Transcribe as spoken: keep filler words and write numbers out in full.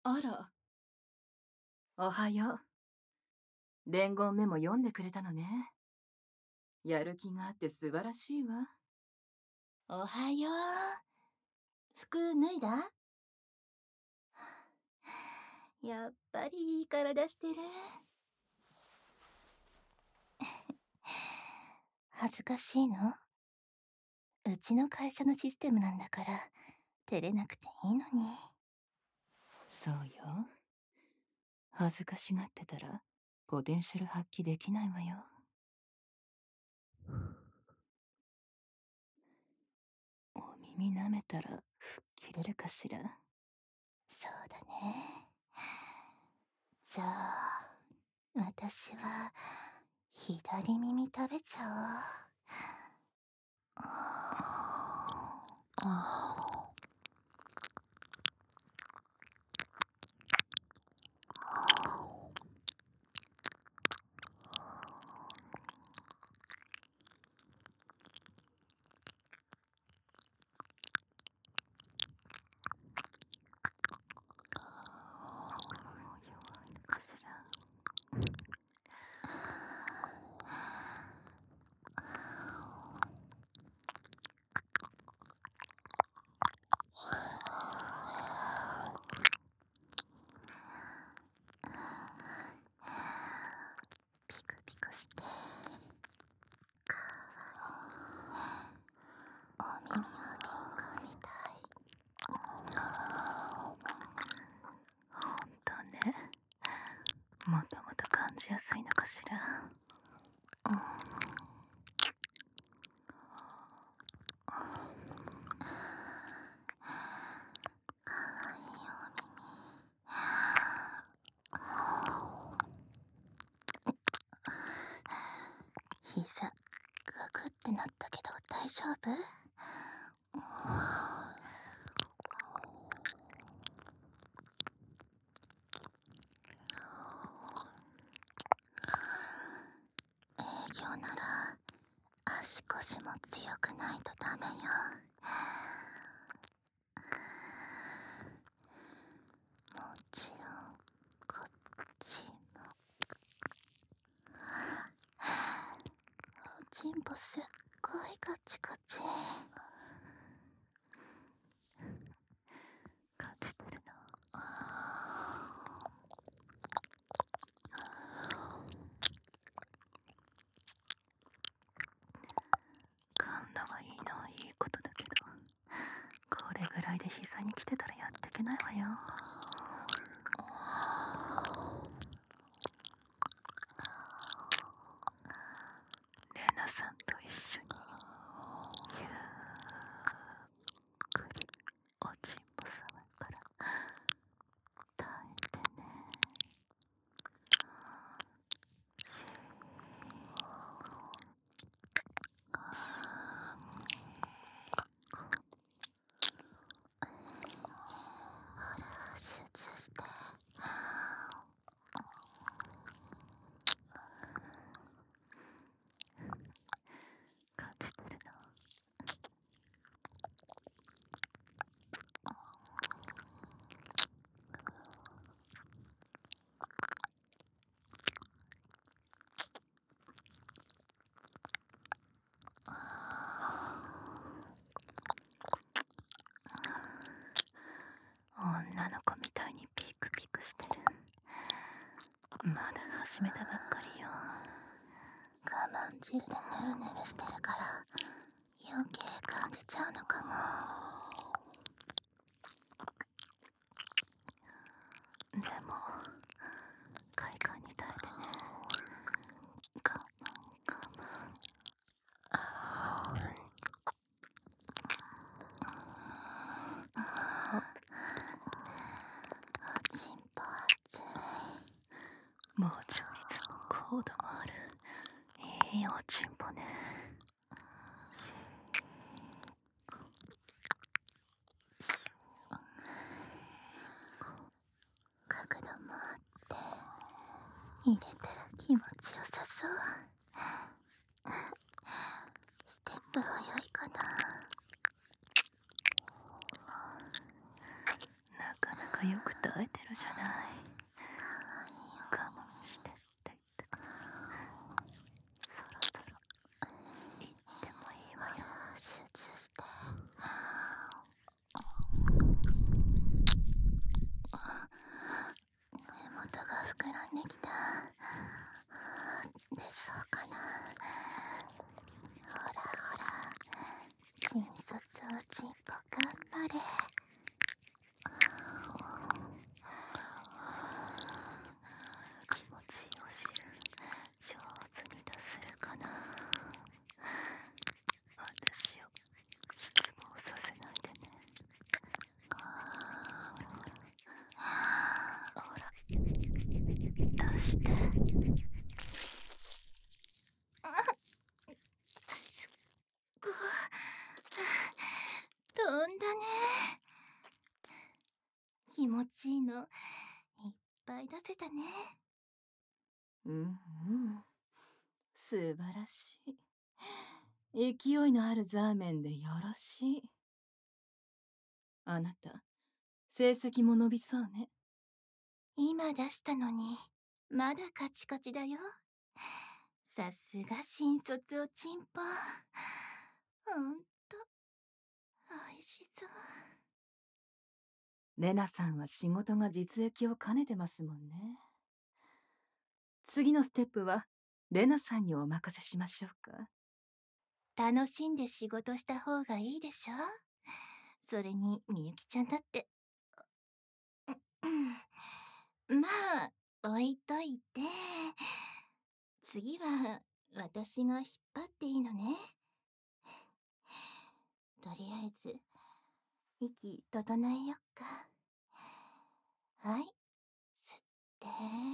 あら、おはよう。伝言メモ読んでくれたのね。やる気があって素晴らしいわ。 おはよう。服脱いだ？やっぱりいい体してる。恥ずかしいの？うちの会社のシステムなんだから照れなくていいのに。 そうよ。恥ずかしがってたらポテンシャル発揮できないわよ。お耳舐めたら吹っ切れるかしら。 そうだね。じゃあ私は左耳食べちゃおう。ピクピクしてお耳はピンクみたい。 ほんとね。もともと感じやすいのかしら。うん。 かわいいお耳。膝ガクってなったけど大丈夫？営業なら足腰も強くないとダメよ。もちろんこっちも。おちんぽすっごいカチカチ。 感じてるの。感度はいいのはいいことだけど、これぐらいで膝に来てたらやってけないわよ。レナさんと一緒にゆっくりおちんぽ触るから耐えてね。しほら集中して。 感じてるの。女の子みたいにピクピクしてる。まだ始めたばっかりよ。 我慢汁でヌルヌルしてるから余計感じちゃうのかも。 でも快感に耐えてね。我慢我慢。 おちんぽ熱い。 もうちょいず高度もあるいいおちんぽね。し角度もあって入れたら気持ちよさそう。ステップ早いかな。 なかなかよく耐えてるじゃない。我慢してって言ったから、そろそろ行ってもいいわよ。 集中して。根元が膨らんできた。出そうかな。ほらほら、新卒おちんぽ頑張れ。 気持ちいいお汁上手に出せるかな。私を失望させないでね。ほら出して。 すっごい飛んだね。気持ちいいのいっぱい出せたね。 うんうん、素晴らしい。勢いのあるザーメンでよろしい。あなた、成績も伸びそうね。 今出したのにまだカチカチだよ。さすが新卒おちんぽ。ほんとおいしそう。 レナさんは仕事が実益を兼ねてますもんね。次のステップはレナさんにお任せしましょうか。 楽しんで仕事した方がいいでしょ。それにみゆきちゃんだって。まあ置いといて、次は私が引っ張っていいのね。とりあえず息整えよっか。はい、吸って